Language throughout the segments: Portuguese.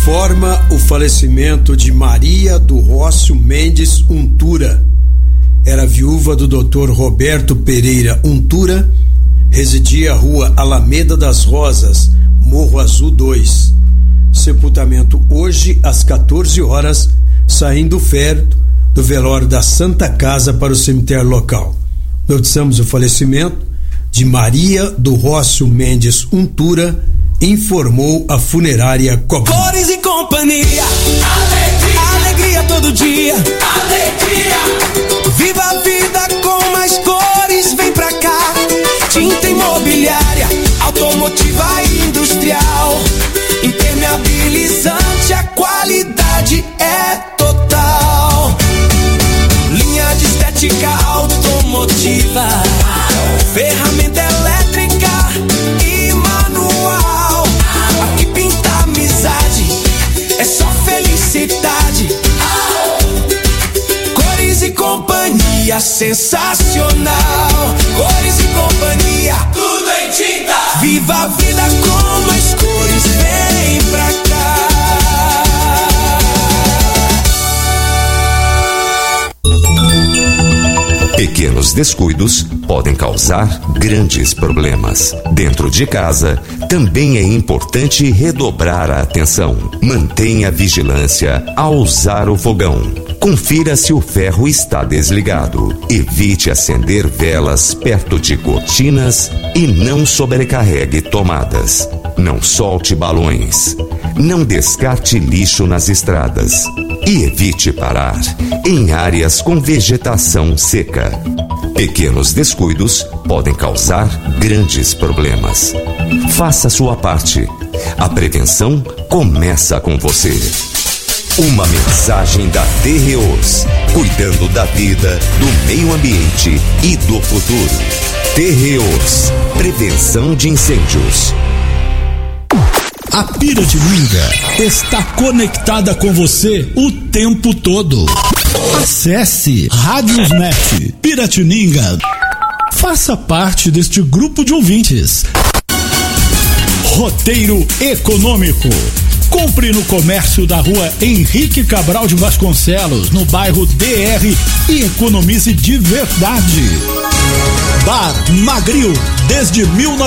informa o falecimento de Maria do Rócio Mendes Untura. Era viúva do Dr. Roberto Pereira Untura, residia Rua Alameda das Rosas, Morro Azul 2. Sepultamento hoje às 14 horas, saindo ferro do velório da Santa Casa para o cemitério local. Noticiamos o falecimento de Maria do Rócio Mendes Untura, informou a funerária Cobra. Cores e companhia, alegria, alegria todo dia, alegria. Viva a vida com mais cores, vem pra cá. Tinta imobiliária, automotiva e industrial, impermeabilizante, a qualidade é total. Linha de estética automotiva, ferramenta elétrica e manual. Aqui pinta amizade, é só felicidade. Cores e companhia, sensacional. Cores e companhia, tudo em tinta. Viva a vida com mais cores, vem pra cá. Pequenos descuidos podem causar grandes problemas. Dentro de casa, também é importante redobrar a atenção. Mantenha a vigilância ao usar o fogão. Confira se o ferro está desligado. Evite acender velas perto de cortinas e não sobrecarregue tomadas. Não solte balões. Não descarte lixo nas estradas. E evite parar em áreas com vegetação seca. Pequenos descuidos podem causar grandes problemas. Faça sua parte. A prevenção começa com você. Uma mensagem da Terreos, cuidando da vida, do meio ambiente e do futuro. Terreos, prevenção de incêndios. A Piratininga está conectada com você o tempo todo. Acesse Radiosnet Piratininga. Faça parte deste grupo de ouvintes. Roteiro econômico. Compre no comércio da Rua Henrique Cabral de Vasconcelos, no bairro DR, e economize de verdade. Bar Magril, desde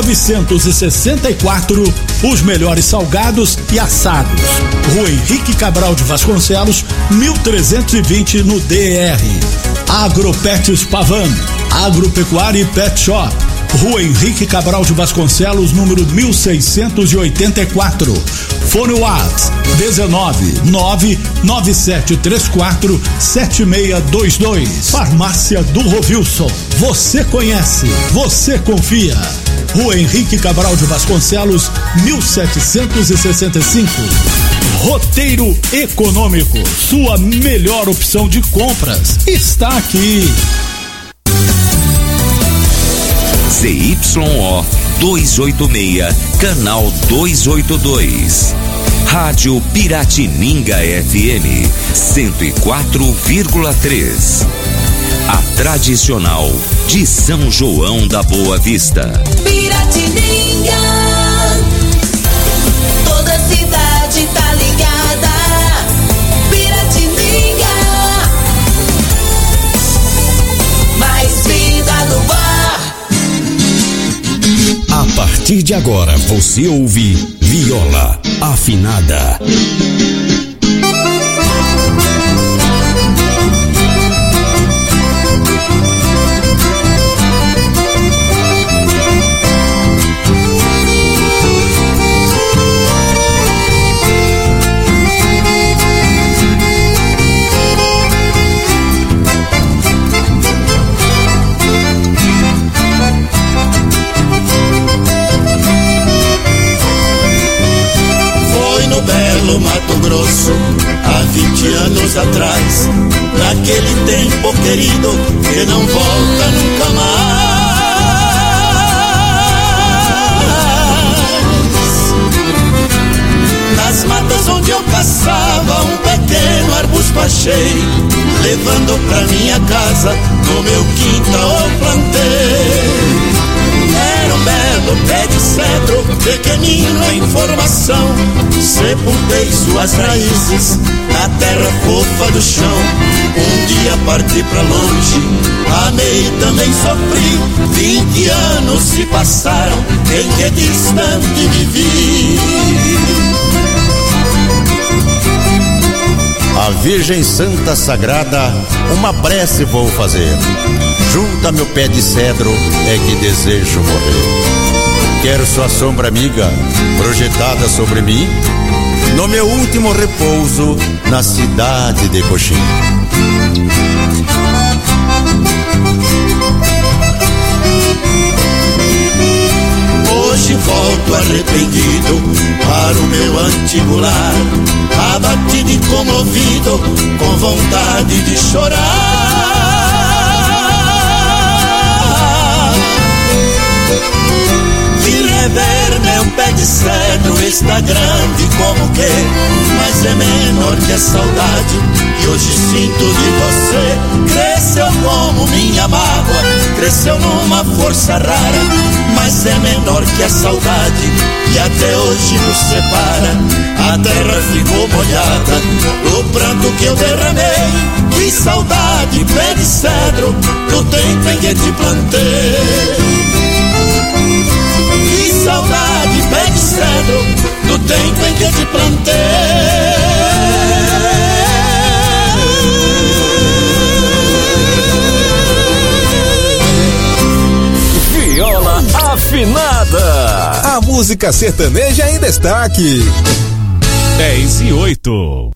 1964, os melhores salgados e assados. Rua Henrique Cabral de Vasconcelos, 1320 no DR. Agropets Pavan, Agropecuária e Pet Shop. Rua Henrique Cabral de Vasconcelos, número 1684. Fone WhatsApp 19997347622. Farmácia do Rovilson. Você conhece, você confia. Rua Henrique Cabral de Vasconcelos, 1765. Roteiro econômico, sua melhor opção de compras, está aqui. ZYO 286, canal 282. Rádio Piratininga FM 104,3. A tradicional de São João da Boa Vista. Piratininga, toda cidade tá ligada. Piratininga, mais vida no ar. A partir de agora você ouve Viola Afinada. Mato Grosso, há 20 anos atrás, naquele tempo querido que não volta nunca mais. Nas matas onde eu passava, um pequeno arbusto achei, levando pra minha casa, no meu quintal eu plantei. Era um belo pé de cedro, pequenino em formação, sepultei suas raízes na terra fofa do chão. Um dia parti pra longe, amei e também sofri. 20 anos se passaram em que distante vivi. A Virgem Santa Sagrada, uma prece vou fazer. Junto a meu pé de cedro é que desejo morrer. Quero sua sombra amiga projetada sobre mim, no meu último repouso na cidade de Coxim. Hoje volto arrependido para o meu antigo lar, abatido e comovido, com vontade de chorar. Rever meu pé de cedro está grande como que, mas é menor que a saudade que hoje sinto de você. Cresceu como minha mágoa, cresceu numa força rara, mas é menor que a saudade que até hoje nos separa. A terra ficou molhada do pranto que eu derramei. Que saudade, pé de cedro, do tempo em que te plantei. Que saudade, pé de cedro, do tempo em que te plantei. Viola afinada. A música sertaneja em destaque. 10:08.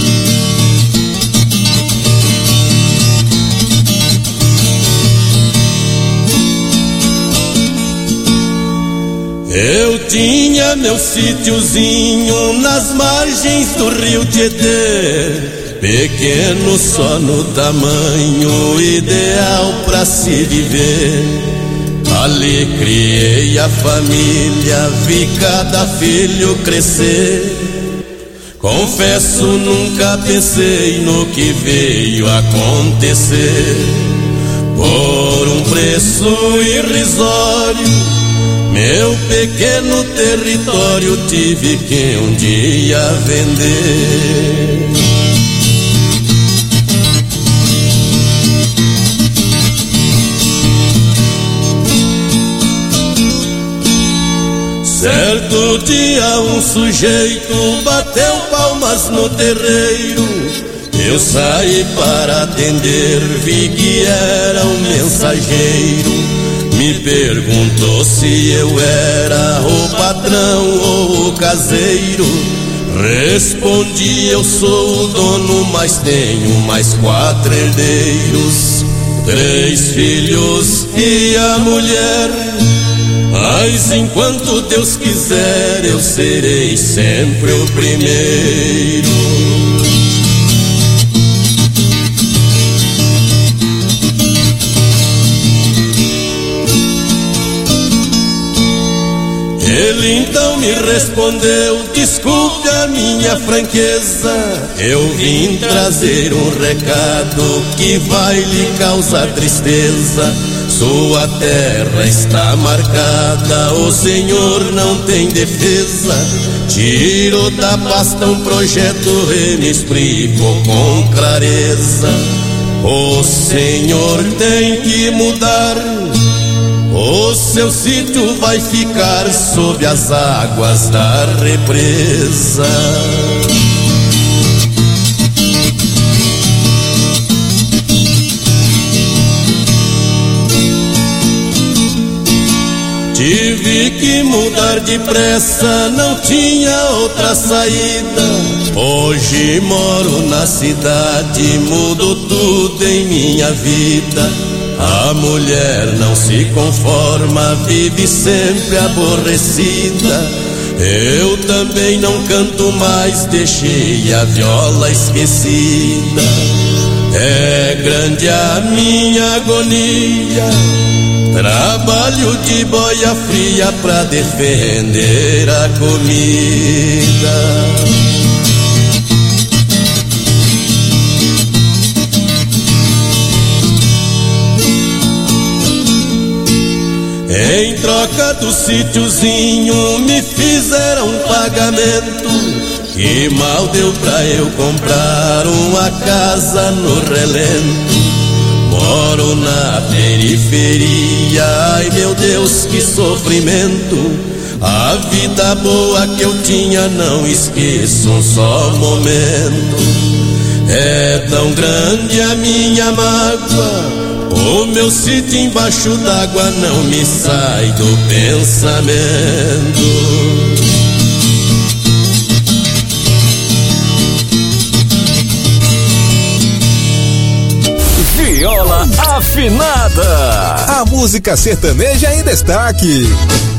Eu tinha meu sítiozinho nas margens do rio Tietê, pequeno só no tamanho, ideal pra se viver. Ali criei a família, vi cada filho crescer. Confesso, nunca pensei no que veio acontecer. Por um preço irrisório, meu pequeno território tive que um dia vender. Certo dia um sujeito bateu palmas no terreiro. Eu saí para atender, vi que era um mensageiro. Me perguntou se eu era o patrão ou o caseiro. Respondi, eu sou o dono, mas tenho mais 4 herdeiros, 3 filhos e a mulher. Mas enquanto Deus quiser, eu serei sempre o primeiro. Ele então me respondeu, desculpe a minha franqueza, eu vim trazer um recado que vai lhe causar tristeza. Sua terra está marcada, o senhor não tem defesa. Tirou da pasta um projeto e me explicou com clareza. O senhor tem que mudar, o seu sítio vai ficar sob as águas da represa. Tive que mudar depressa, não tinha outra saída. Hoje moro na cidade, mudo tudo em minha vida. A mulher não se conforma, vive sempre aborrecida. Eu também não canto mais, deixei a viola esquecida. É grande a minha agonia, trabalho de boia fria pra defender a comida. Em troca do sítiozinho me fizeram um pagamento. Que mal deu pra eu comprar uma casa no relento. Moro na periferia, ai meu Deus, que sofrimento. A vida boa que eu tinha não esqueço um só momento. É tão grande a minha mágoa, o meu sítio embaixo d'água não me sai do pensamento. Viola Afinada. A música sertaneja em destaque.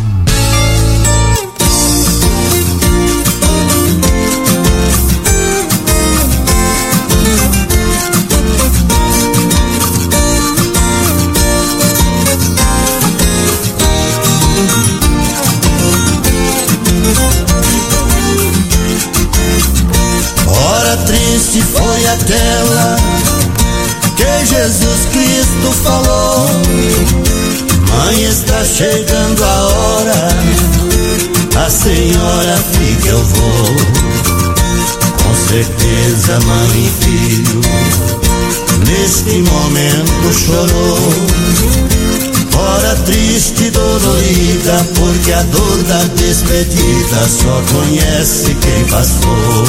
Hora triste foi aquela que Jesus Cristo falou: mãe, está chegando a hora, a senhora fica, eu vou. Com certeza mãe e filho neste momento chorou. Hora triste e dolorida, porque a dor da despedida só conhece quem passou.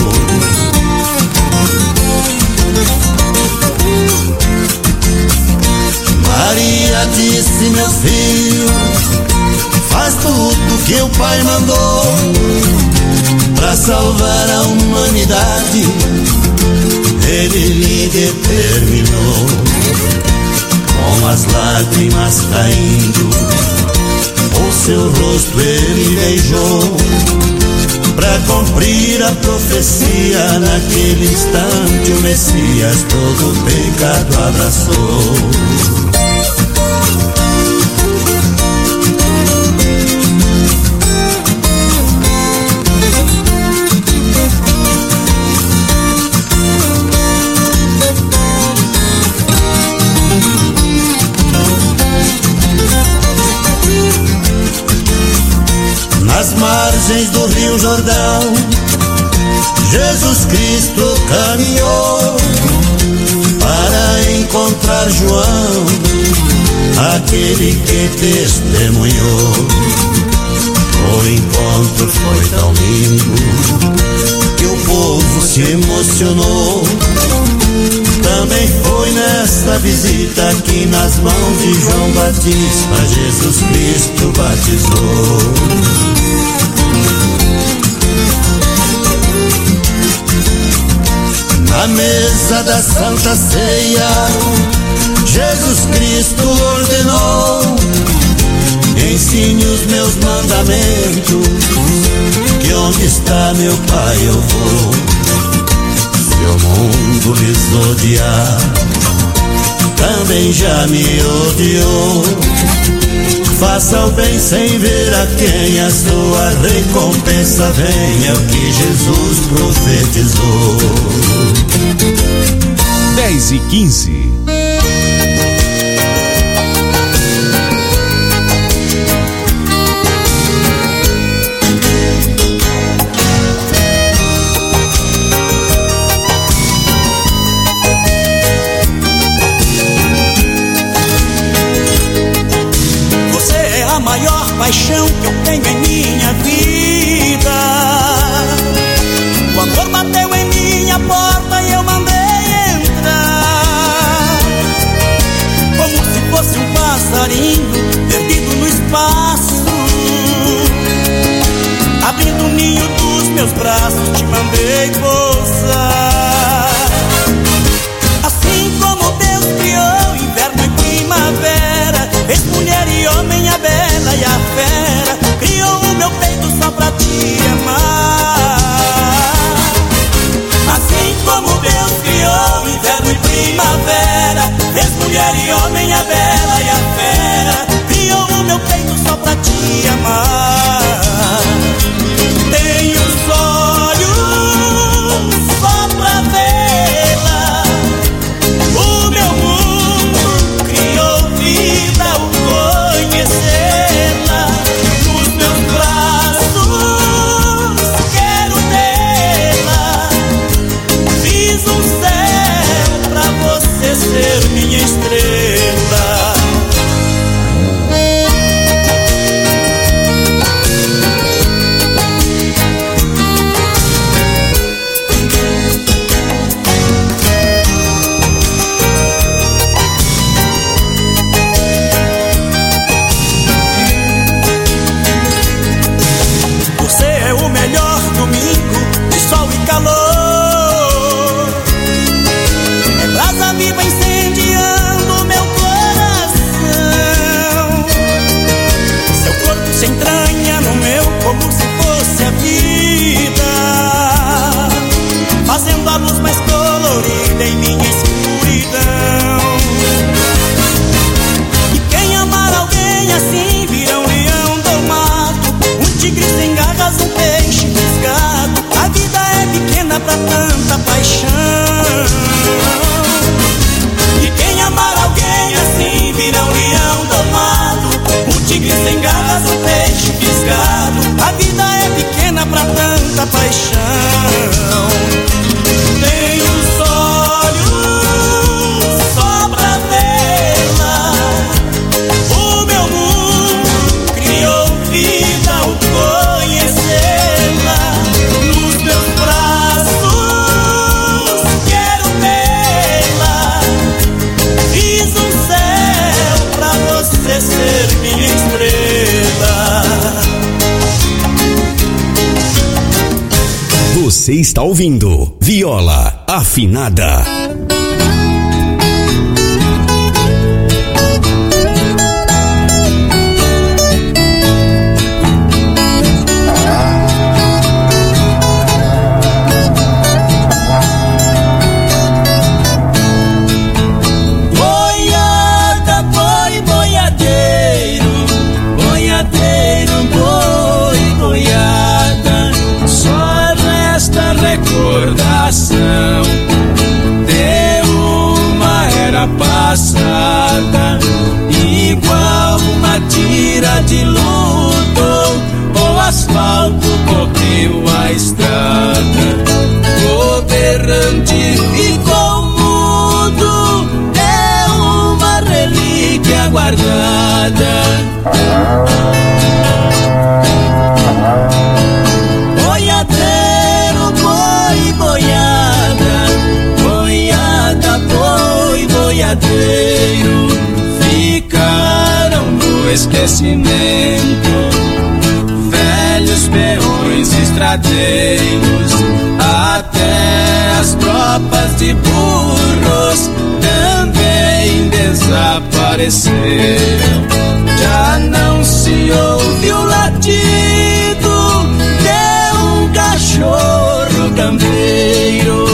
Maria disse: meu filho, faz tudo que o Pai mandou pra salvar a humanidade. Ele lhe determinou, com as lágrimas caindo, o seu rosto ele beijou, pra cumprir a profecia. Naquele instante o Messias todo o pecado abraçou. Nas margens do Rio Jordão, Jesus Cristo caminhou para encontrar João, aquele que testemunhou. O encontro foi tão lindo que o povo se emocionou. Também foi nesta visita que nas mãos de João Batista Jesus Cristo batizou. Na mesa da Santa Ceia, Jesus Cristo ordenou: ensine os meus mandamentos, que onde está meu Pai eu vou. Se o mundo lhes odiar, também já me odiou. Faça o bem sem ver a quem, a sua recompensa vem, é o que Jesus profetizou. 10h15. Paixão que eu tenho em minha vida. O amor bateu em minha porta e eu mandei entrar, como se fosse um passarinho perdido no espaço. Abrindo o ninho dos meus braços, te mandei pousar. Assim como Deus criou inverno e primavera, fez mulher e homem, a bela e a fera, criou o meu peito só pra te amar. Assim como Deus criou inverno e primavera, fez mulher e homem, a bela e a fera, criou o meu peito só pra te amar. Tenho os olhos só pra vê-la, o meu mundo criou vida ao conhecê-la. Nos meus braços Você está ouvindo Viola Afinada. De uma era passada, igual uma tira de luto, o asfalto cobriu a estrada, governante ficou mudo, é uma relíquia guardada. Ficaram no esquecimento velhos peões estradeiros, até as tropas de burros também desapareceram. Já não se ouve o latido de um cachorro campeiro.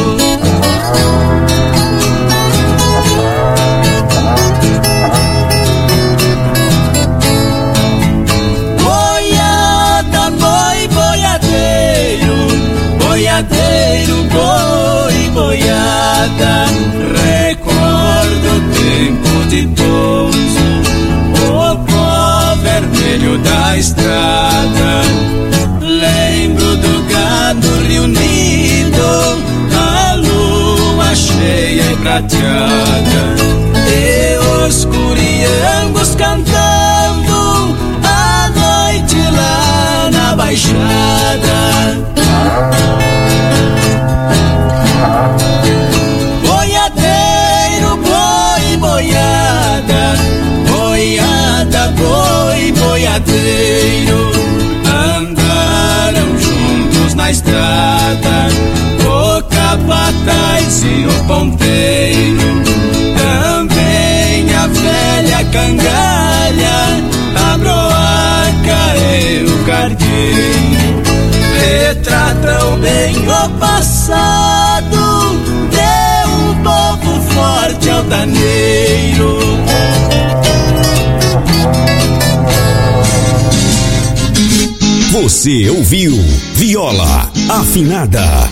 Boiadeiro, boi, boiada, recordo o tempo de pouso, o pó vermelho da estrada, lembro do gado reunido, a lua cheia e prateada, e os curiangos cantando à noite lá na baixada. Boiadeiro, boi, boiada, boiada, boi, boiadeiro, andaram juntos na estrada, o capataz e o ponteiro, também a velha cangalha, a broaca e o cargueiro, retratam bem o passado de um povo forte altaneiro. Você ouviu Viola Afinada.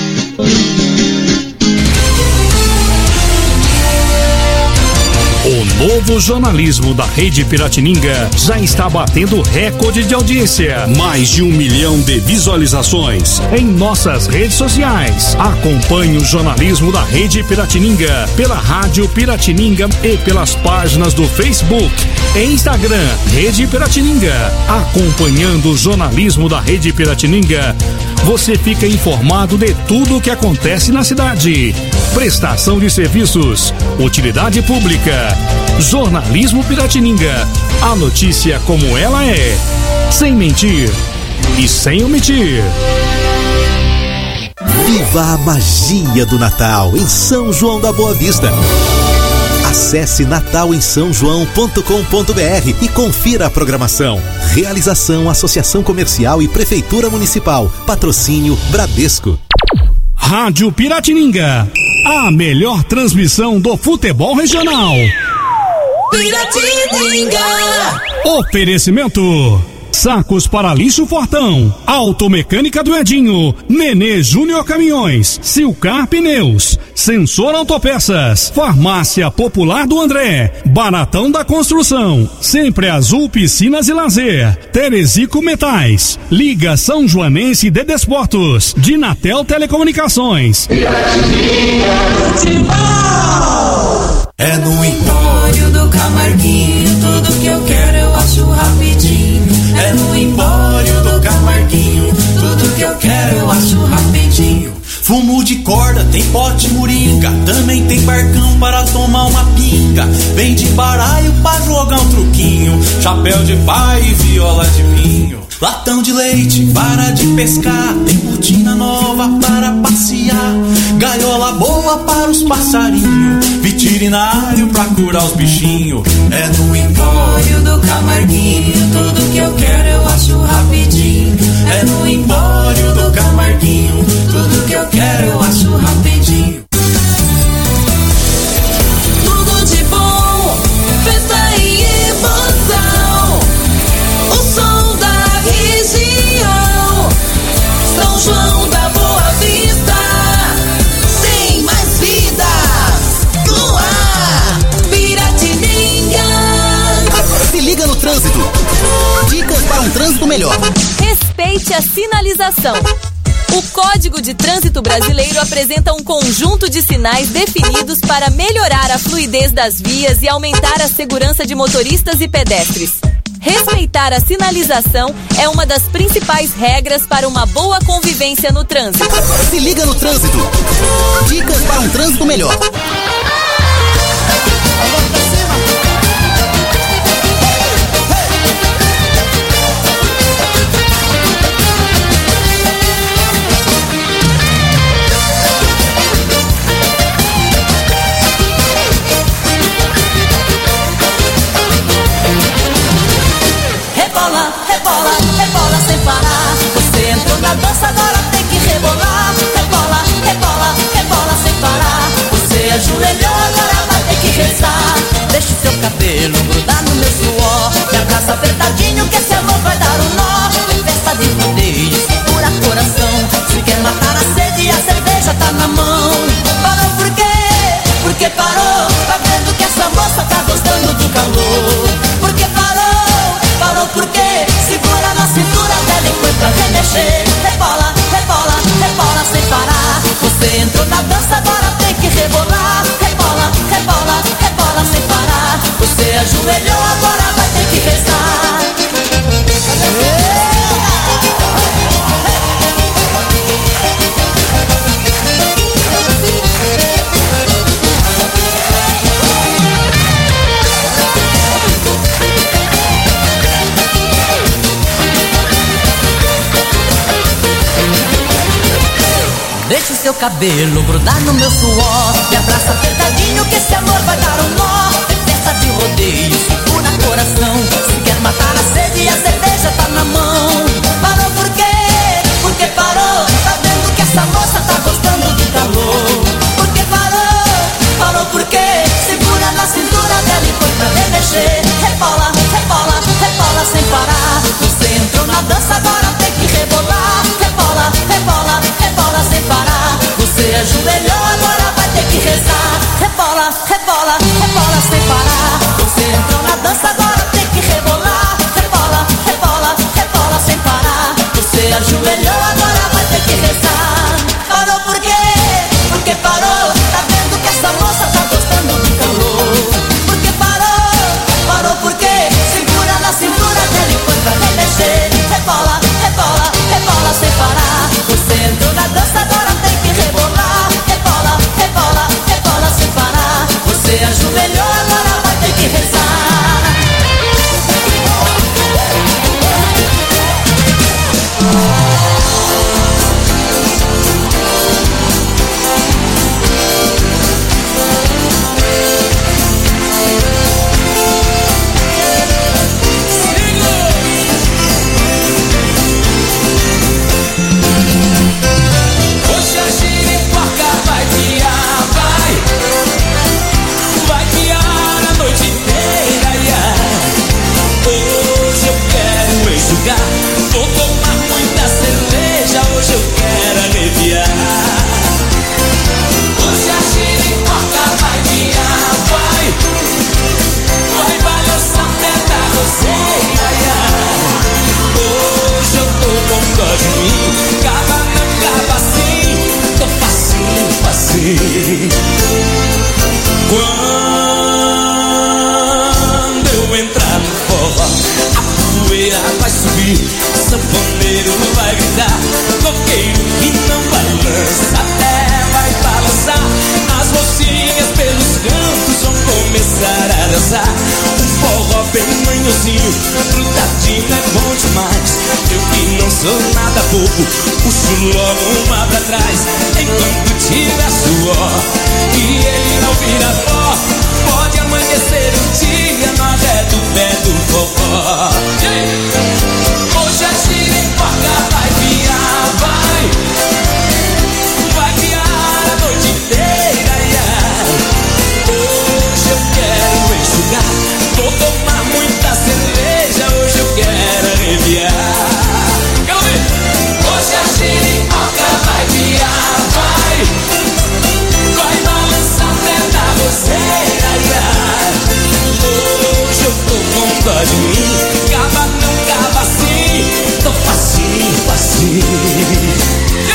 O novo jornalismo da Rede Piratininga já está batendo recorde de audiência. Mais de 1 milhão de visualizações em nossas redes sociais. Acompanhe o jornalismo da Rede Piratininga pela Rádio Piratininga e pelas páginas do Facebook e Instagram Rede Piratininga. Acompanhando o jornalismo da Rede Piratininga, você fica informado de tudo o que acontece na cidade. Prestação de serviços, utilidade pública, jornalismo Piratininga. A notícia como ela é, sem mentir e sem omitir. Viva a magia do Natal em São João da Boa Vista. Acesse natalemsaojoão.com.br e confira a programação. Realização Associação Comercial e Prefeitura Municipal. Patrocínio Bradesco. Rádio Piratininga, a melhor transmissão do futebol regional. Piratininga. Oferecimento: sacos para lixo Fortão, Automecânica do Edinho, Nenê Júnior Caminhões, Silcar Pneus, Sensor Autopeças, Farmácia Popular do André, Baratão da Construção, Sempre Azul Piscinas e Lazer, Terezico Metais, Liga São Joanense de Desportos, Dinatel Telecomunicações. É no Empório do Camarguinho, tudo que eu quero eu acho rapidinho. É no Empório do Camarguinho, tudo que eu quero eu acho rapidinho. Fumo de corda, tem pote moringa, também tem barcão para tomar uma pinga. Vem de baralho pra jogar um truquinho, chapéu de pai e viola de pinho. Latão de leite, para de pescar, tem botina nova gaiola boa para os passarinhos, veterinário pra curar os bichinhos. É no Empório do Camarguinho, tudo que eu quero eu acho rapidinho. É no Empório do Camarguinho, tudo que eu quero eu acho rapidinho. Tudo de bom, festa e emoção, o som da região, São João da Boa Vista, tem mais vida no ar, Piratininga. Se liga no trânsito, dicas para um trânsito melhor. Respeite a sinalização. O Código de Trânsito Brasileiro apresenta um conjunto de sinais definidos para melhorar a fluidez das vias e aumentar a segurança de motoristas e pedestres. Respeitar a sinalização é uma das principais regras para uma boa convivência no trânsito. Se liga no trânsito, dicas para um trânsito melhor. Rebola, rebola, rebola sem parar. Você entrou na dança, agora tem que rebolar. Rebola, rebola, rebola sem parar. Você ajoelhou, agora vai ter que rezar. Deixa o seu cabelo grudar no meu suor, me abraça apertadinho que esse amor vai dar um nó. Festa de rodeio, segura coração. Se quer matar a sede, a cerveja tá na mão. Parou por quê? Porque parou. Tá vendo que essa moça tá gostando do calor. Porque parou. Parou porque segura na cintura dela e foi pra remexer. Rebola, rebola, rebola sem parar. Você entrou na dança, agora tem que rebolar. Rebola, rebola, rebola sem parar. Você ajoelhou, agora vai ter que rezar. Deixa o seu cabelo grudar no meu suor, me abraça apertadinho que esse amor vai dar um nó. É festa de rodeio, segura coração. Se quer matar a sede, a cerveja tá na mão. Parou por quê? Porque parou. Tá vendo que essa moça tá gostando do calor. Porque parou. Parou porque segura na cintura dela e foi pra remexer. Rebola, rebola, rebola sem parar. Você entrou na dança, agora tem que rebolar. Rebola, rebola, rebola sem parar. Você ajoelhou, agora vai ter que rezar. Rebola, rebola, rebola sem parar. Você entrou na dança, agora tem que rebolar. Rebola, rebola, rebola sem parar. corpo, puxo logo uma pra trás, enquanto tiver suor. E ele não vira pó, pode amanhecer um dia no arré do pé do vovó. Hoje a giripoca vai virar, vai virar a noite inteira, Hoje eu quero enxugar, vou tomar muita cerveja, hoje eu quero arrepiar. Quero ver! Hoje a giripoca vai virar, vai balançar o pé da roseira, Hoje eu tô com dó de mim, cava não cava assim, tô facinho, facinho.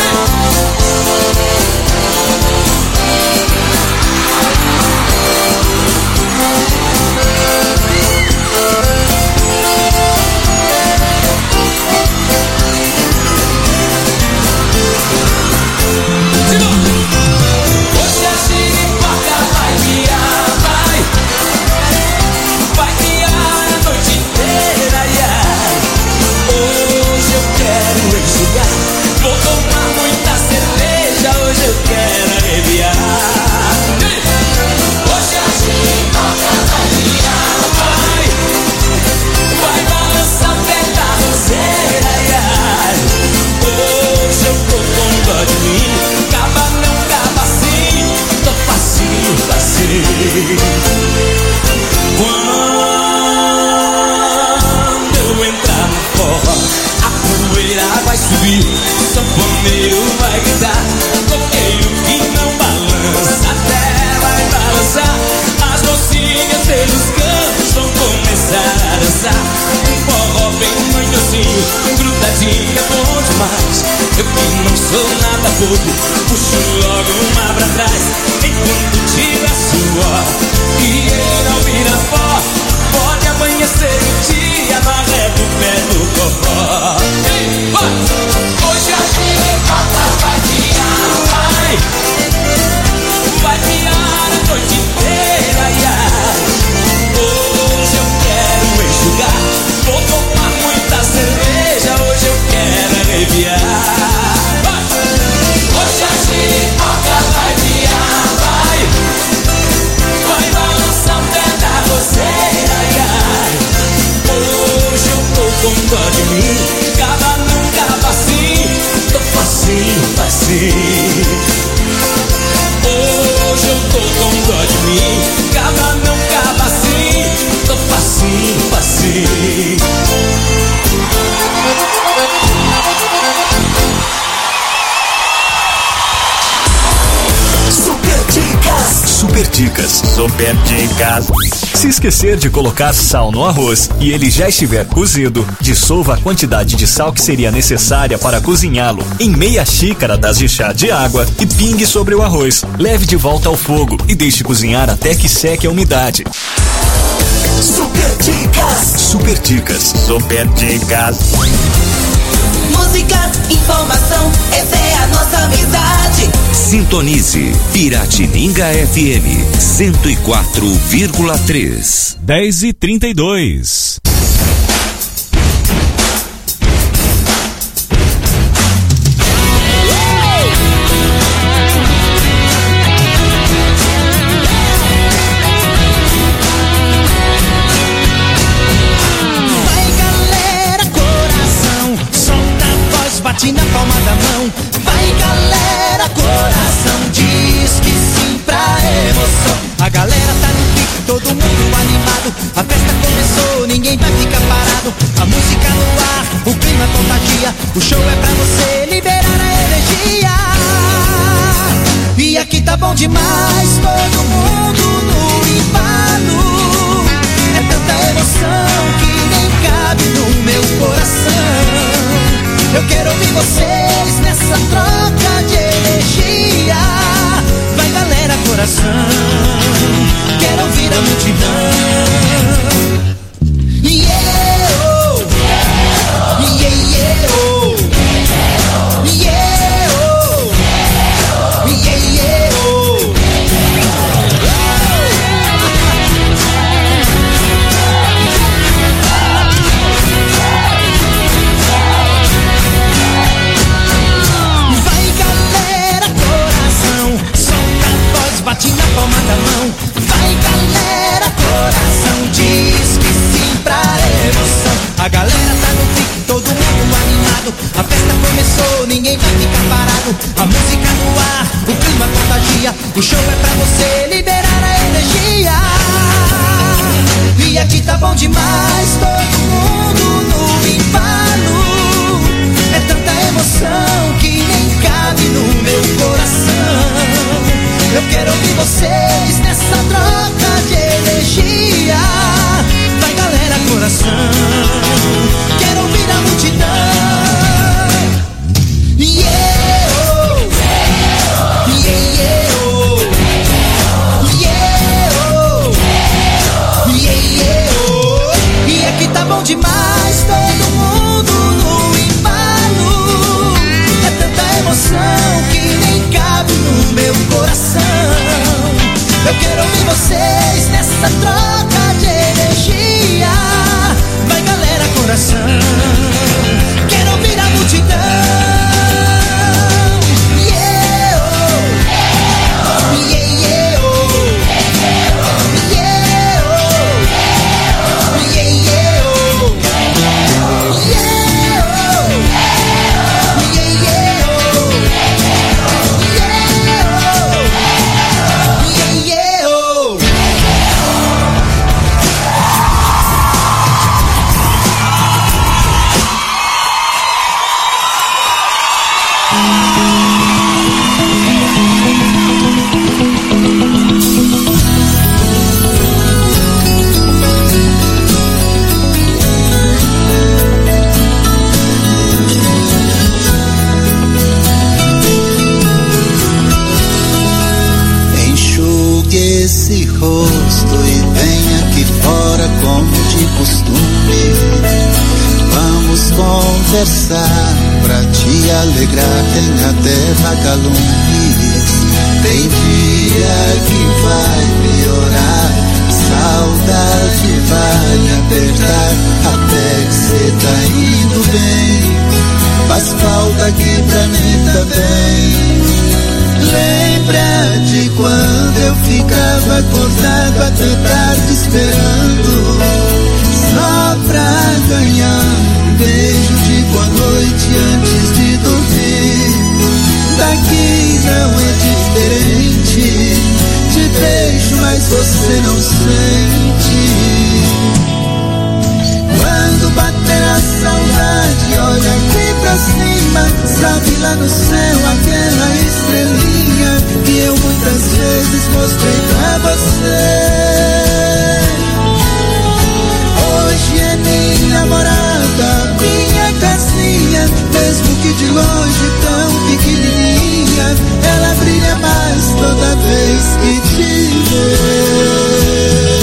Hoje a giripoca vai virar, vai virar a noite inteira, Hoje eu quero enxugar, vou tomar muita cerveja, hoje eu quero arrepiar. Hoje a giripoca vai virar, vai balançar o pé da roseira, Hoje eu tô com dó de mim, cava não cava assim, tô facinho, facinho. Quando eu entrar no forró, a poeira vai subir, sanfoneiro vai gritar, coqueiro que não balança, até vai balançar, as mocinhas pelos cantos vão começar a dançar. Um forró bem manhosinho, grudadinho é bom demais. Eu que não sou nada bobo, puxo logo uma pra trás, enquanto tira suor. E ele não vira pó, pode amanhecer o dia no arré do pé do vovó. Hoje a giripoca vai virar, vai virar a noite inteira, Hoje eu quero enxugar, vou tomar muita cerveja, hoje eu quero arrepiar. Hoje a giripoca vai virar, vai balançar o pé da roseira, Hoje eu tô com dó de mim, cava não cava assim, tô facinho, facinho. Hoje eu tô com dó de mim, cava não cava assim, tô facinho, facinho. Super Dicas. Super Dicas. Se esquecer de colocar sal no arroz e ele já estiver cozido, dissolva a quantidade de sal que seria necessária para cozinhá-lo em meia xícara das de chá de água e pingue sobre o arroz. Leve de volta ao fogo e deixe cozinhar até que seque a umidade. Super Dicas. Super Dicas. Super Dicas. Música, informação, essa é a nossa amizade. Sintonize Piratininga FM 104,3. 10h32. Bate na palma da mão, vai galera, coração, diz que sim pra emoção. A galera tá no pique, todo mundo animado, a festa começou, ninguém vai ficar parado. A música no ar, o clima contagia, o show é pra você liberar a energia. E aqui tá bom demais, todo mundo no embalo. É tanta emoção que nem cabe no meu coração. Eu quero ouvir vocês nessa troca de energia. Vai galera, coração, quero ouvir a multidão. Yeah, oh, yeah, yeah, oh, yeah, oh, yeah, yeah, oh. O show é pra você liberar a energia. E aqui tá bom demais, todo mundo no embalo. É tanta emoção que nem cabe no meu coração. Eu quero ouvir vocês nessa troca de energia. Vai galera, coração, quero ouvir a multidão. Yeah, oh, yeah, yeah, oh, yeah, oh, yeah, yeah, oh. E aqui tá bom demais, todo mundo no embalo. É tanta emoção que nem cabe no meu coração. Eu quero ouvir vocês nessa troca de energia. Vai galera, coração, quero ouvir a multidão. Esse rosto e vem aqui fora como de costume. Vamos conversar pra te alegrar, tem até vagalumes. Tem dia que vai piorar, saudade vai apertar, até que cê tá indo bem. Faz falta aqui pra mim também. Lembra de quando eu ficava acordado até tarde esperando, só pra ganhar um beijo de boa noite antes de dormir. Daqui não é diferente, te beijo mas você não sente. Quando bater a saudade, olha aqui pra cima, sabe lá no céu aquela estrelinha que eu muitas vezes mostrei pra você. Hoje é minha morada, minha casinha, mesmo que de longe tão pequenininha, ela brilha mais toda vez que te vê.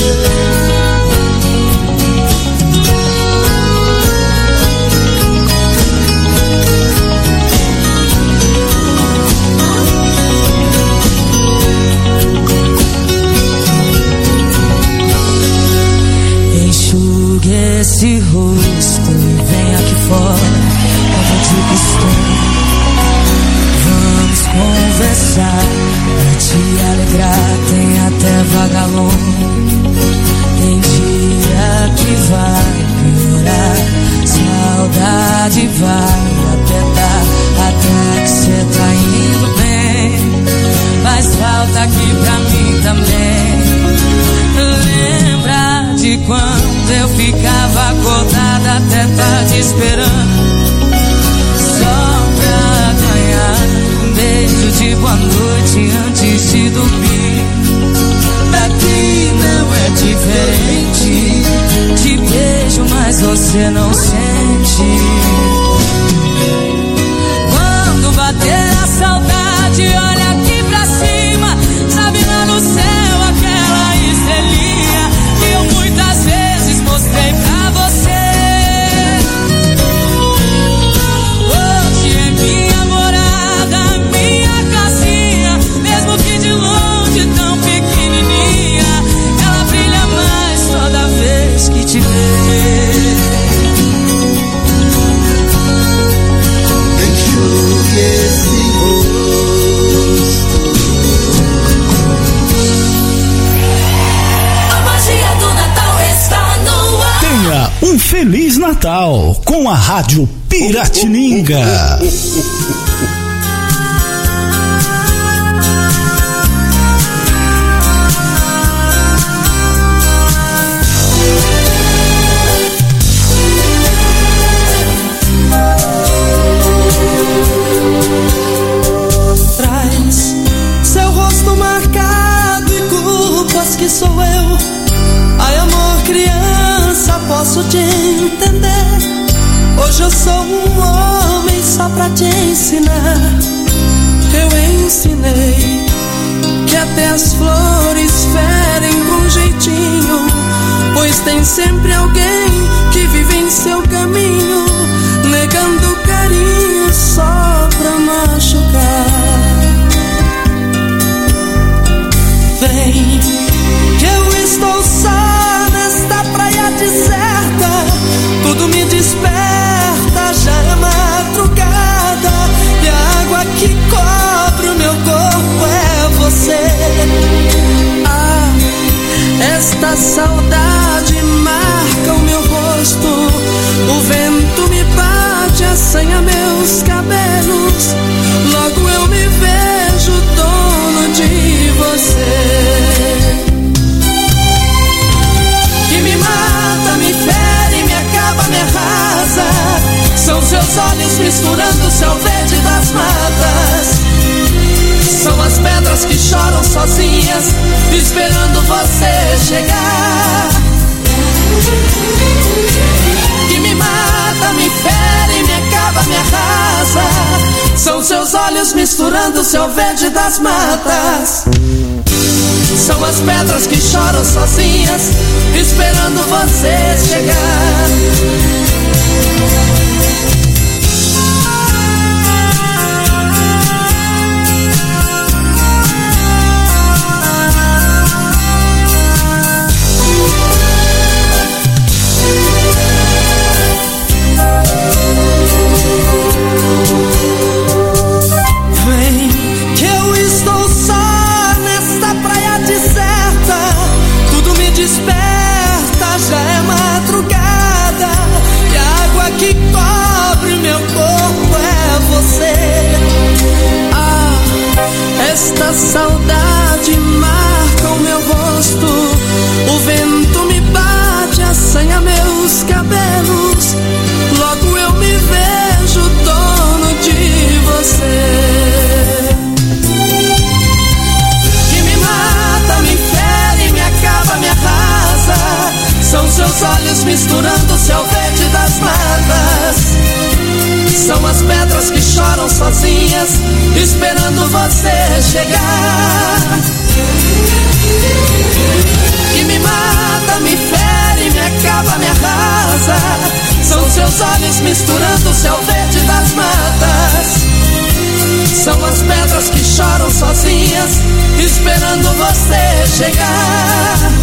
Esse rosto e vem aqui fora, como de costume. Vamos conversar, pra te alegrar, tem até vagalume. Tem dia que vai piorar, saudade vai apertar, até que cê tá indo bem. Faz falta aqui pra mim também. Lembra de quando eu ficava acordada até tarde esperando, só pra ganhar um beijo de boa noite antes de dormir. Daqui não é diferente, te beijo mas você não sente. Quando bater a saudade, olha aqui pra cima, sabe lá no céu aquela estrelinha que eu muitas vezes mostrei pra você. Hoje é minha morada, minha casinha, mesmo que de longe tão pequenininha, ela brilha mais toda vez que te vê. Enxugue esse rosto. A magia do Natal está no ar. Tenha um Feliz Natal com a Rádio Piratininga. ensinar, eu ensinei que até as flores ferem com jeitinho, pois tem sempre alguém que vive em seu caminho, negando carinho só pra machucar. Vem, que eu estou só nesta praia deserta, tudo me desperta, já é madrugada, e a água que cobre o meu corpo é você. Ah, esta saudade marca o meu rosto, o vento me bate, assanha meus cabelos, logo eu me vejo dono de você. Que me mata, me fere, me acaba, me arrasa, são seus olhos misturando o céu verde das matas, são as pedras que choram sozinhas, esperando você chegar. Que me mata, me fere, me acaba, me arrasa, são seus olhos misturando o céu verde das matas, são as pedras que choram sozinhas, esperando você chegar. Desperta, já é madrugada, e a água que cobre meu corpo é você. Ah, esta saudade marca o meu rosto, o vento me bate, assanha meus cabelos, logo eu me vejo dono de você. Que me mata, me fere, me acaba, me arrasa, são seus olhos misturando o céu verde das matas, são as pedras que choram sozinhas, esperando você chegar. Que me mata, me fere, me acaba, me arrasa, são seus olhos misturando o céu verde das matas, são as pedras que choram sozinhas, esperando você chegar.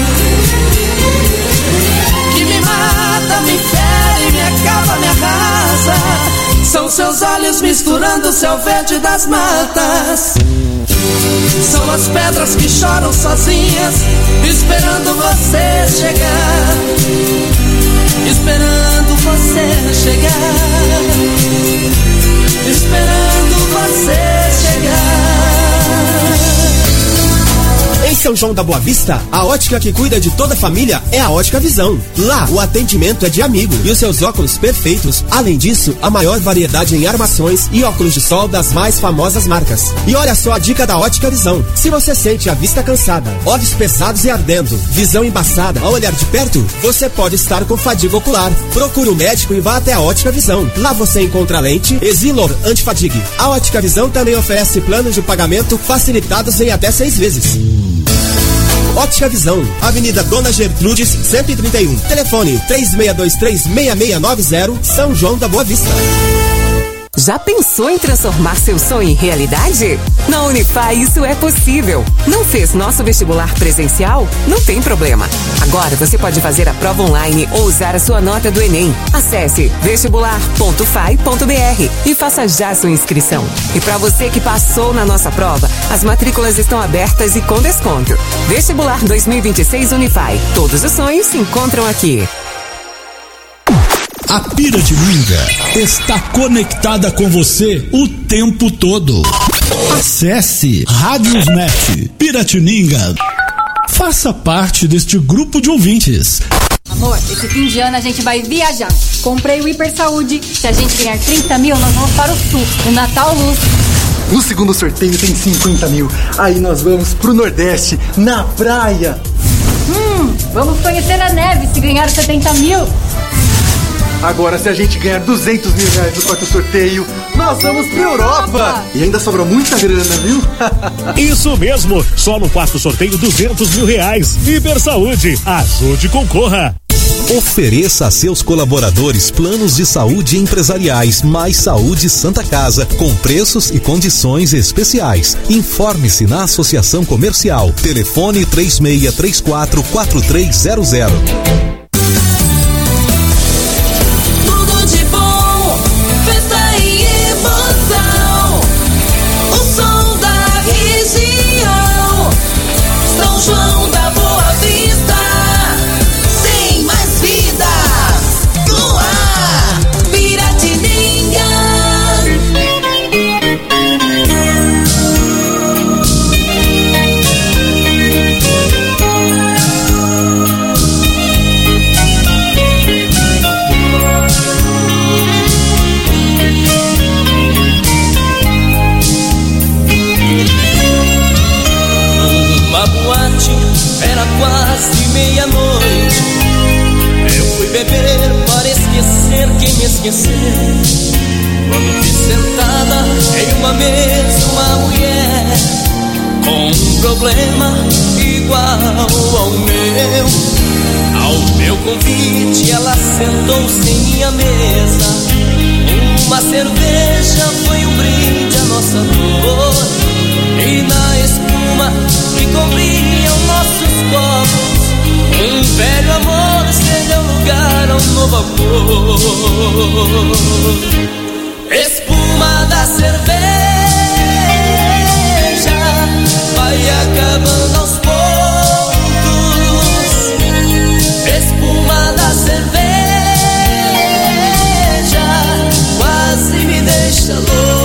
Que me mata, me fere, me acaba, me arrasa, são seus olhos misturando o céu verde das matas, são as pedras que choram sozinhas, esperando você chegar. Esperando você chegar, esperando você chegar. Em São João da Boa Vista, a ótica que cuida de toda a família é a Ótica Visão. Lá, o atendimento é de amigo e os seus óculos perfeitos. Além disso, a maior variedade em armações e óculos de sol das mais famosas marcas. E olha só a dica da Ótica Visão. Se você sente a vista cansada, olhos pesados e ardendo, visão embaçada ao olhar de perto, você pode estar com fadiga ocular. Procure um médico e vá até a Ótica Visão. Lá você encontra a lente Exilor Antifadigue. A Ótica Visão também oferece planos de pagamento facilitados em até 6 vezes. Ótica Visão, Avenida Dona Gertrudes, 131. Telefone 36236690, São João da Boa Vista. Já pensou em transformar seu sonho em realidade? Na Unify isso é possível. Não fez nosso vestibular presencial? Não tem problema. Agora você pode fazer a prova online ou usar a sua nota do Enem. Acesse vestibular.fai.br e faça já sua inscrição. E para você que passou na nossa prova, as matrículas estão abertas e com desconto. Vestibular 2026 Unify. Todos os sonhos se encontram aqui. A Piratininga está conectada com você o tempo todo. Acesse Radiosnet Piratininga. Faça parte deste grupo de ouvintes. Amor, esse fim de ano a gente vai viajar. Comprei o Hiper Saúde. Se a gente ganhar 30 mil, nós vamos para o sul, no Natal Luz. No segundo sorteio tem 50 mil. Aí nós vamos pro Nordeste, na praia. Vamos conhecer a neve se ganhar 70 mil. Agora, se a gente ganhar 200 mil reais no quarto sorteio, nós vamos pra Europa! E ainda sobra muita grana, viu? Isso mesmo, só no quarto sorteio R$200 mil. Hipersaúde, ajude e concorra. Ofereça a seus colaboradores planos de saúde empresariais Mais Saúde Santa Casa, com preços e condições especiais. Informe-se na Associação Comercial. Telefone 3634-4300. Esquecer quando vi sentada em uma mesa uma mulher com um problema igual ao meu. Ao meu convite ela sentou-se em minha mesa. Uma cerveja foi um brinde à nossa dor, e na espuma que cobria os nossos copos um velho amor cedeu lugar a um novo amor. Espuma da cerveja vai acabando aos poucos. Espuma da cerveja quase me deixa louco.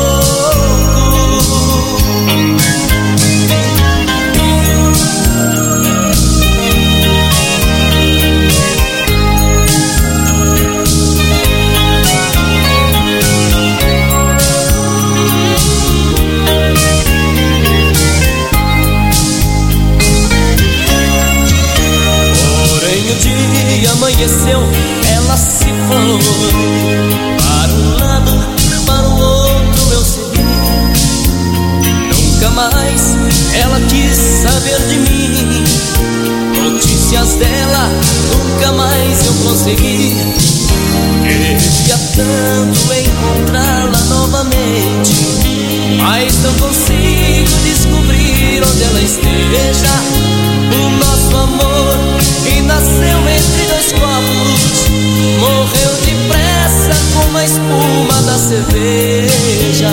E amanheceu, ela se foi para um lado, para o outro eu segui. Nunca mais ela quis saber de mim. Notícias dela nunca mais eu consegui. Queria tanto encontrá-la novamente, mas não consigo descobrir onde ela esteja. O nosso amor que nasceu entre dois copos morreu depressa como a espuma da cerveja.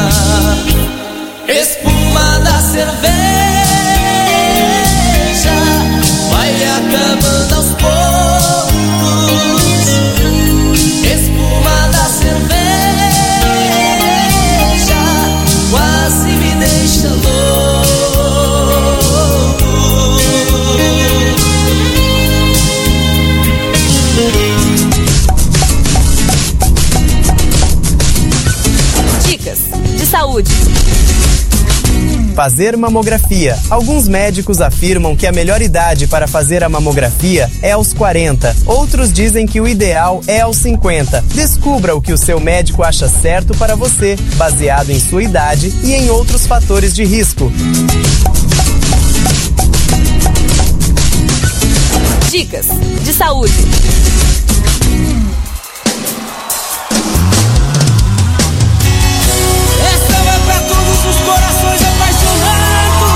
Espuma da cerveja vai acabando aos poucos. Espuma da cerveja quase me deixa louco. Saúde. Fazer mamografia. Alguns médicos afirmam que a melhor idade para fazer a mamografia é aos 40. Outros dizem que o ideal é aos 50. Descubra o que o seu médico acha certo para você, baseado em sua idade e em outros fatores de risco. Dicas de saúde. Os corações apaixonados.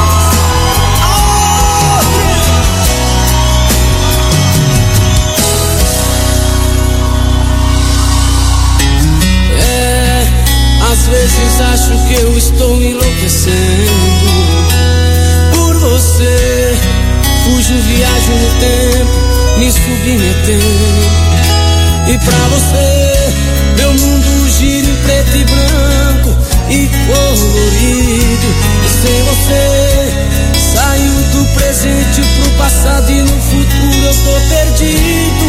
Às vezes acho que eu estou enlouquecendo por você. Fujo, viajo no tempo, me submetendo. E pra você, meu mundo gira em preto e branco e colorido. E sem você, saio do presente pro passado e no futuro eu tô perdido.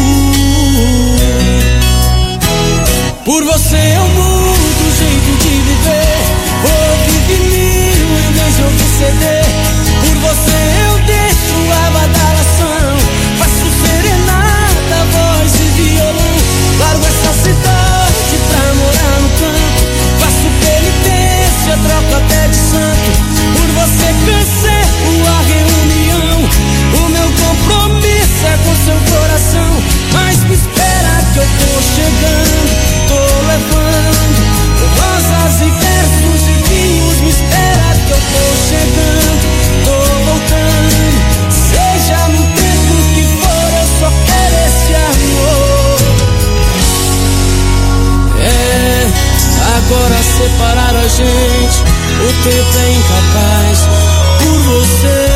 Por você eu mudo o jeito de viver, ouve vinil em vez de ouvir CD. Por você eu deixo a badalação, faço serenata, voz e violão. Largo essa cidade pra morar no campo, faço tempo é incapaz por você.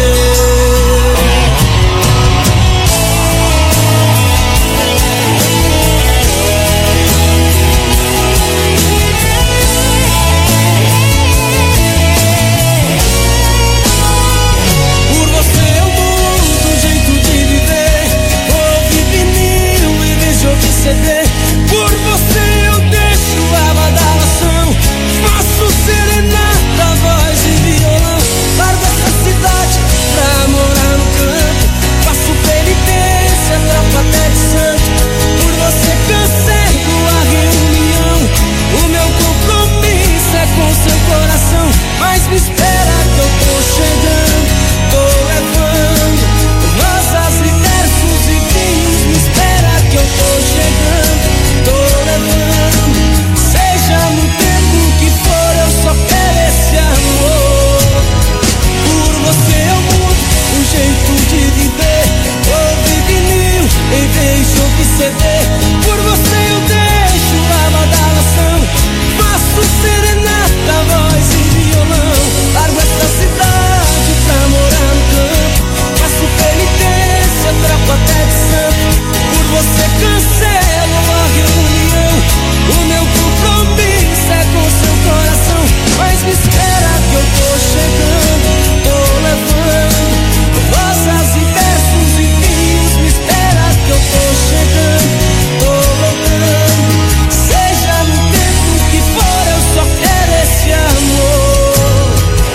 Por você eu deixo a badalação, faço serenata, voz e violão. Largo essa cidade pra morar no campo, faço penitência, troco até de santo. Por você cancelo a reunião, o meu compromisso é com seu coração. Mas me espera que eu tô chegando, tô levando rosas e versos e vinhos. Me espera que eu tô chegando, tô levando. Seja no tempo que for, eu só quero esse amor. Por você eu mudo o jeito de viver. Ouve vinil em vez de ouvir CD. Por você eu deixo a badalação, faço serenata, voz e violão. Largo essa cidade pra morar no campo, faço penitência, troco até de santo. Por você cancelo a reunião, o meu compromisso é com seu coração. Mas me espera que eu tô chegando, tô levando rosas e versos e vinhos. Me espera que eu tô chegando, tô levando. Seja no tempo que for, eu só quero esse amor.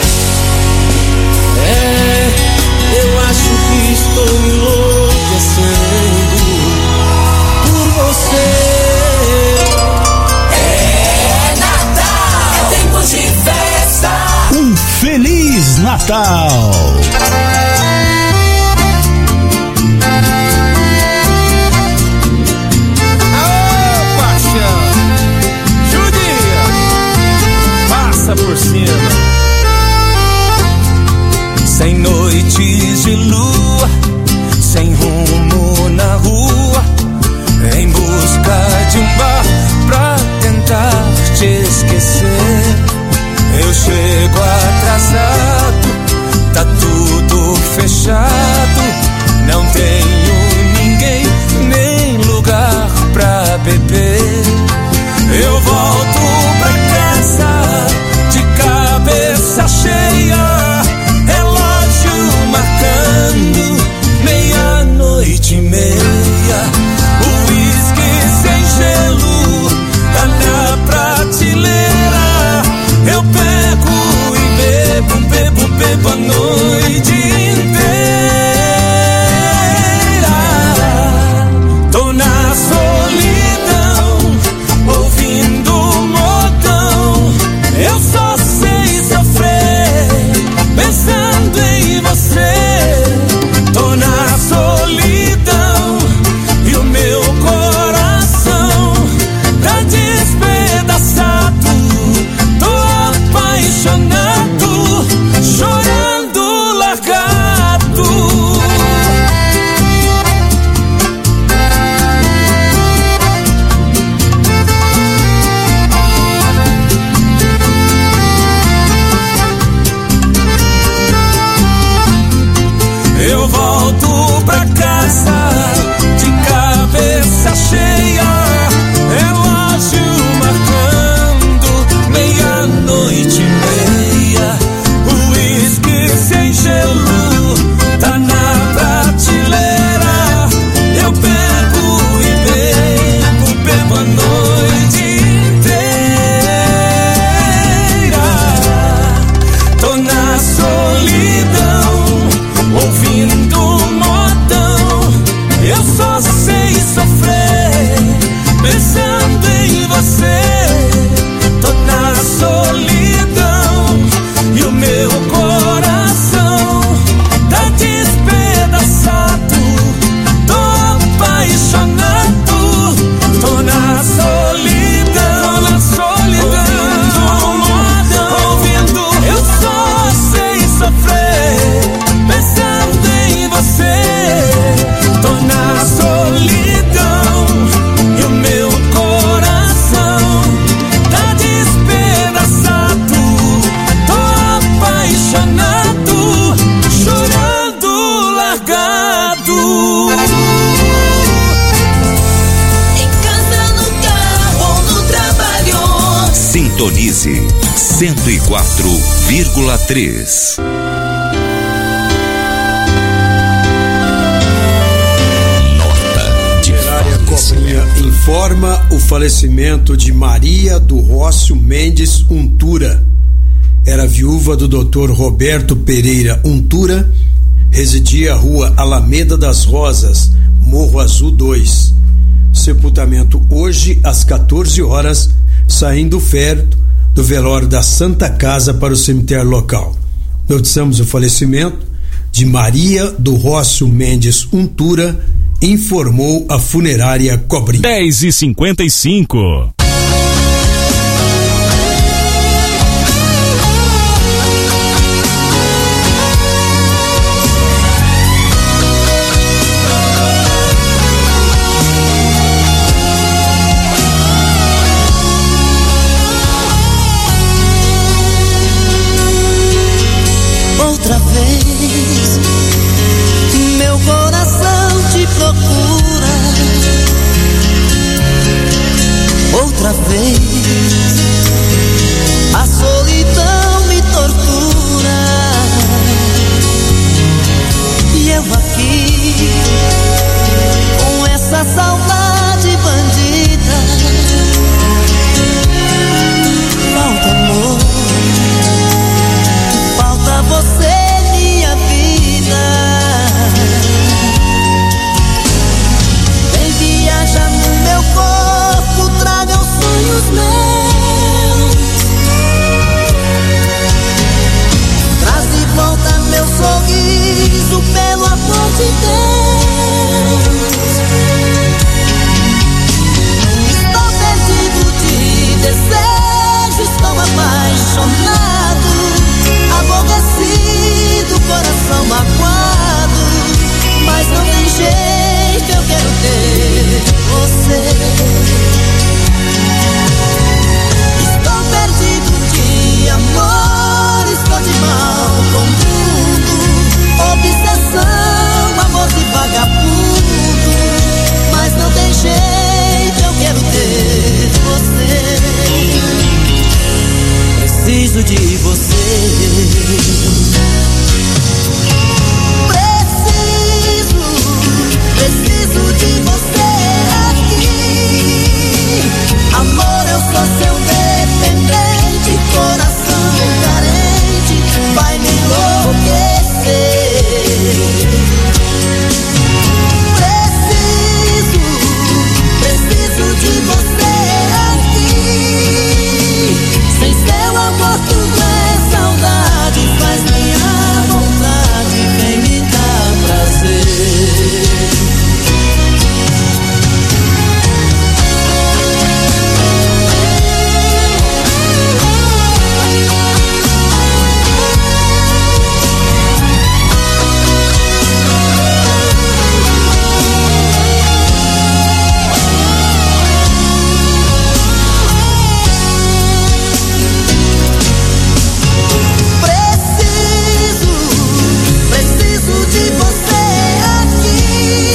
Eu acho que estou enlouquecendo por você. É Natal, é tempo de festa. Um Feliz Natal! Aô, paixão, judia, passa por cima. Sem noites de lua, sem rumo na rua, em busca de um bar pra tentar te esquecer. Eu chego atrasado, tá tudo fechado, não tenho ninguém, nem lugar pra beber. Eu volto pra casa de cabeça cheia, relógio marcando 00:30. O uísque sem gelo tá na prateleira. Eu pego e bebo, bebo, bebo a noite inteira. Tô na solidão, ouvindo modão. Eu só sei sofrer, pensando em você. Tô na solidão e o meu coração tá despedaçado. Tô apaixonado, chorando largado. Eu volto pra casa de cabeça cheia, relógio marcando 00:30. O uísque sem gelo tá na prateleira. Eu pego e bebo, bebo a noite inteira. Tô na solidão, ouvindo modão. Eu só sei sofrer, RS 104,3. Cobrinha informa o falecimento de Maria do Rócio Mendes Untura. Era viúva do Dr. Roberto Pereira Untura, residia Rua Alameda das Rosas, Morro Azul 2. Sepultamento hoje às 14 horas, saindo ferro do velório da Santa Casa para o cemitério local. Noticiamos o falecimento de Maria do Rócio Mendes Untura, informou a funerária Cobrinha. 10h55. Outra vez, meu coração te procura. Outra vez, a solidão me tortura. E eu aqui, com essa saudade bandida. Falta amor, falta você, minha vida. Vem viajar no meu corpo, traga os sonhos meus. Traz de volta meu sorriso, pelo amor de Deus. Estou perdido de desejo, estou apaixonado, aborrecido, coração magoado, mas não tem jeito, eu quero ter você. Estou perdido de amor, estou de mal com o mundo, obsessão, amor de vagabundo, mas não tem jeito, eu quero ter você. Preciso de você. Preciso de você aqui. Amor, eu sou seu dependente, coração carente, vai me enlouquecer. Preciso de você aqui. Sem seu amor tudo é saudade, faz minha vontade, vem me dar prazer. Preciso de você aqui.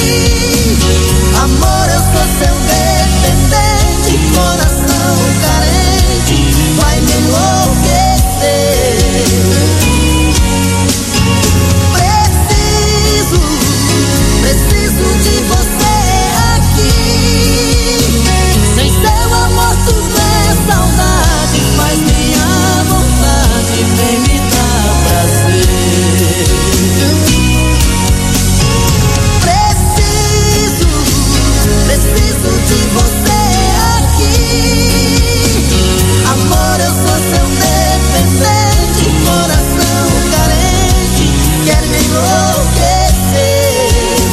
Amor, eu sou seu dependente, coração carente, vai me enlouquecer. Preciso de você aqui. Sem seu amor tudo é saudade, faz minha vontade, vem me dar prazer. Preciso de você aqui. Amor, eu sou seu dependente, coração carente, quer me enlouquecer.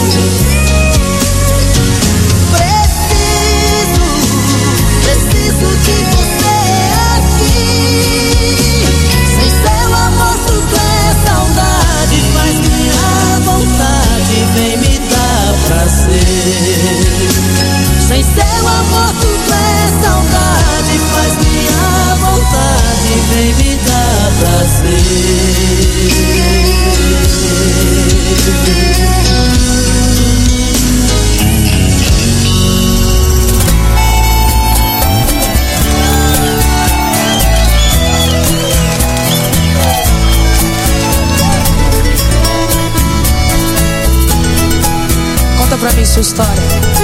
Preciso de você aqui. Sem seu amor tudo é saudade, faz minha vontade, vem me dar prazer. Sem seu amor tudo é saudade, faz minha vontade, vem me dar prazer. sua história.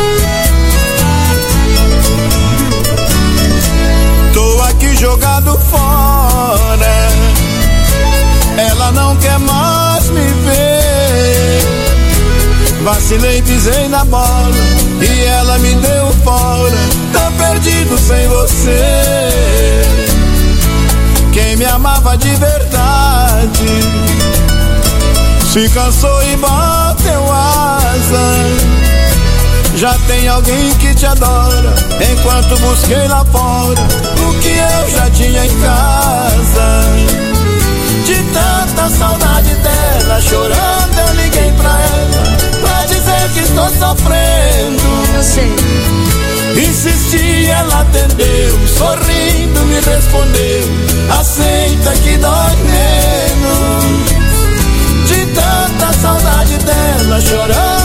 Tô aqui jogado fora, ela não quer mais me ver. Vacilei, pisei na bola e ela me deu fora. Tô perdido sem você. Quem me amava de verdade se cansou e bateu asa. Já tem alguém que te adora, enquanto busquei lá fora o que eu já tinha em casa. De tanta saudade dela, chorando eu liguei pra ela, pra dizer que estou sofrendo. Eu sei. Insisti, ela atendeu, sorrindo me respondeu, aceita que dói menos. De tanta saudade dela, chorando